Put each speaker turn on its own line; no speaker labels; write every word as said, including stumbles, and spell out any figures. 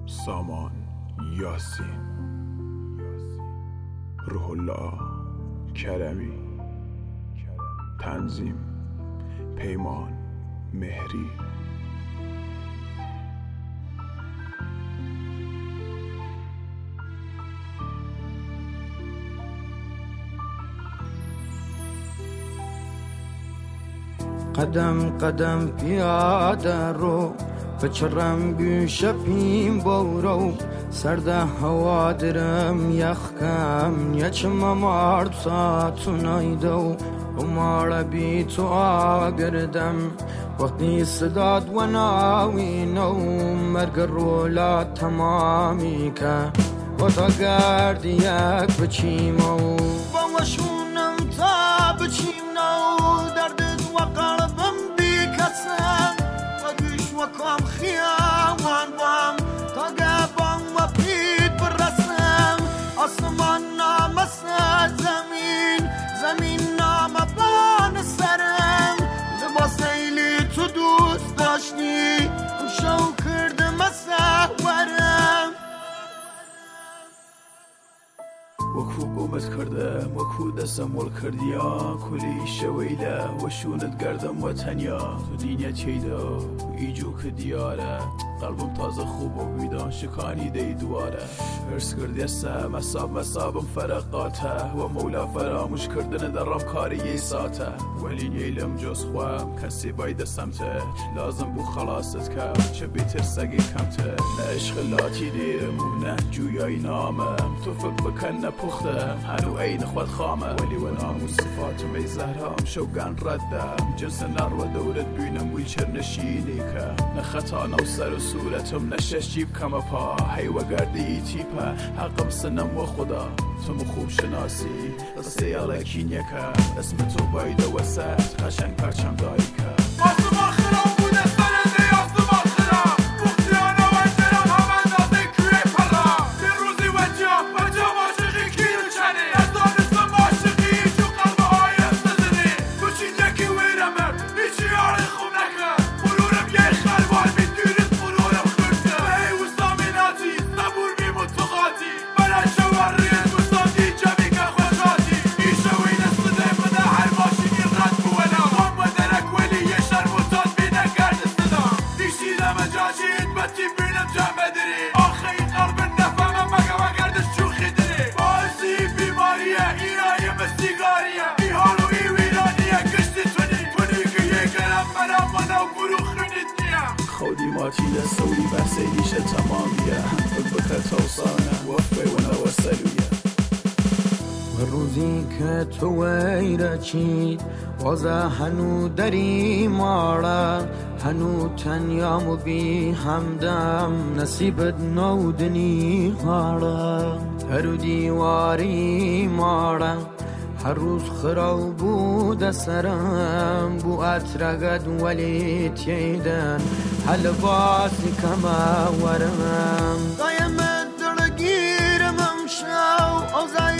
سامان یاسین، روح الله کرمی، تنظیم پیمان مهری.
قدم قدم پیاده رو بچرم گوشه پیم بورو سرده هوا درم یخکم یچم مرد ساتو نایدو ومارا بی تو آگردم وقتی صداد و ناوینو مرگ رولا تمامی که و تا گرد یک بچیمو با وشونم تا بچیم نو درد و قلبم بی کسم و گوش و کام خیاوان بام تا گبام و پید برسم آسمان نامسه زمین زمین نام بان سرم لباس ایلی تو دوست داشتی شو کردم سهورم
وەکو بۆمت کردم وەکو دەستم وڵ کردیا کولی شەوەیلە وەشونت گەردم وە تەنیا تو دینە تێیدا ئیجو کە دیارە قەڵبم تازە خوب بۆ بیدان شکانی دەی دوارە هرس کردی ئێستا مەساب مەسابم فەرەقاتە وە مەولا فەراموش کردنە دەڕام کاری یەی ساتە وەلینیەی لەم جۆز خوام کەسی بای دەسەمتر لازم بوو خەڵاست کەم چە بێتر سەگی کەمتر نە عشقلاتی دێرم و نە جویای نامم تۆ فکر بکەن نەپوختم هەنوو ئەین خوات خامە وەلی وە ناموو سفاتم ئەی زەهرام شەوگان ڕەتدەم جنسە نەڕوە دەورت بووینم بووی چرنەشینێکە نەخەتانە و سەر و سوورەتم نەشەشی بکەمە پا هەیوەگەردی تیپە حەقم سنم وە خوددا تم خوب شناسی قسەی ئەڵەکینیەکە ئەسم تۆ بایدەوە سەر قەشەنگ پەرچەم دایکە خودی ماتی لسوری بحثی دیشه تمامیه فکر بکر توصانه وفه و نوسلویه
و روزی که تو ویره چید وازه هنو دری ماره هنو تنیام و بی همدم نصیبت نودنی هاره هر دیواری ماره هر روز خراب بود سرم بو اترقد ولی تیدن هل باسی کما ورم دایم درگیرم امشو اوزای